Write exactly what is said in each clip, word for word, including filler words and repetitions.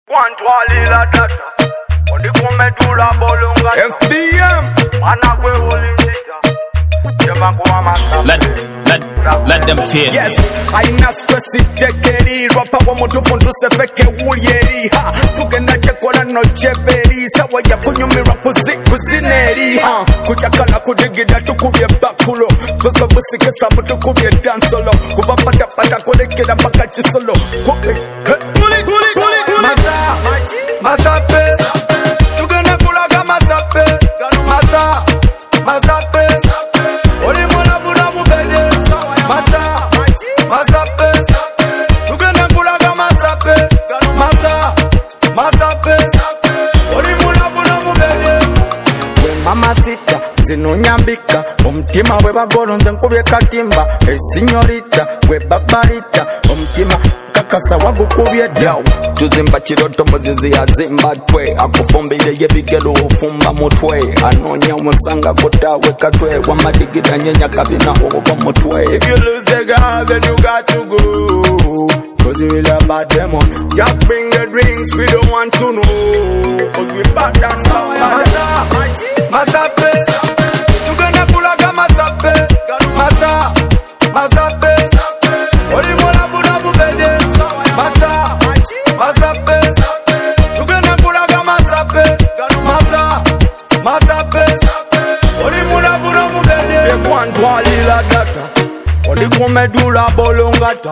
Kwantwalila data Odikumedula bolunga F B M Managwe ulinzita Let, let, let them feel. Yes, aina stress itekeri Rapa wa mutu puntu sefeke uyeri ha Tugenda chekola no cheveri Sawa ya kunyumira kuzi kuzineri ha Kuchakala kudigida tukubye bakulo Vaka busike sabu tukubye dansolo Kubapata pata kulekida mpaka chisolo Kuli, kuli, kuli Masa, masa pe Tugenda kulaga masa pe Masa, masa pe Oli mwana vuna mubede Masa, masa pe Tugenda kulaga masa pe Masa, masa pe Oli mwana vuna mubede We mama sita zino nyambika Omutima we bagolo nze nkubye katimba Hey sinyorita, we babarita Omutima kakasa wagukubye daw Tuzimba chiroto mbuzizi ya zimba twe Akufumbile yebigelo ufumba mutwe Anonya musanga kutawe katwe Wamadigida nyenya kabina uwa mutwe If you lose the girl then you got to go Cause you really a bad demon Just bring the drinks we don't want to know Cause we bad and sound Masa, masa pe Tugenda kulaga masa pe Masa, masa pe Oli mwana vuna mubede Masa, masa pe Tugenda kulaga masa pe Masa, masa pe Oli mwana vuna mubede Yekwantwalila data Oli kumedula bolongata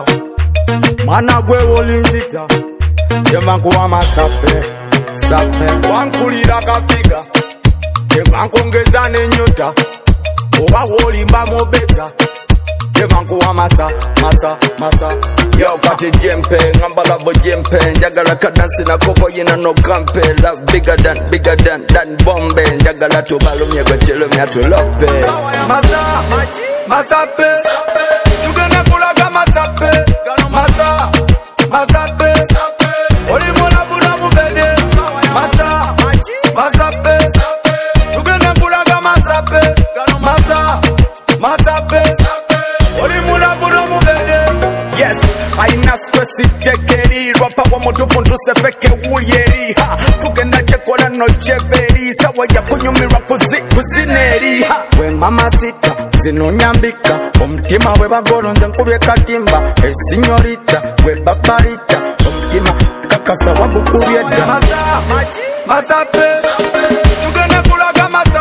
Managwe ulinzita Yemankuwa masape Sape Wankulira kapiga Yemankuongeza nenyota Oba wolimba mobeta Yemankuwa masa, masa, masa Yo kati jempe, ngambala bo jempe Njagala kadansi na koko yina no kampe Love bigger than, bigger than, than bombe Njagala tubalumye kwe chilumya tulope Masa, masa pe Tugenda kulaga masa pe Masa, masa pe Oli mwana vuna mubede Masa, masa pe Tugenda kulaga masa pe Masa, masa pe Oli mwana vuna mubede Yes, aina stress itekeri Rapa wa mutu puntu sefeke uyeri ha Tugenda chekola no cheveri Sawa ya kunyumira kuzi kuzineri ha We mama sita zino nyambika Omutima we bagolo nze nkubye katimba Hey sinyorita, we babarita Omutima kakasa wagukubye da Masa, masa pe Tugenda kulaga masa